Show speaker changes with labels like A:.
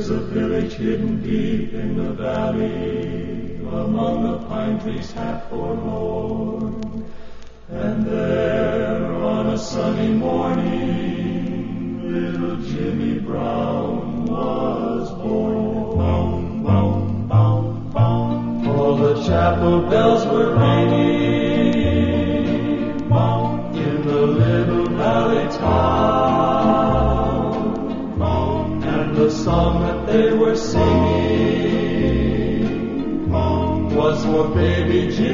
A: There's a village hidden deep in the valley, among the pine trees half forlorn. And there on a sunny morning, little Jimmy Brown was born. Boom, boom, boom, boom. All the chapel bells were ringing, boom, in the little valley town. Boom, and the song that they were singing, boom, was for baby Jimmy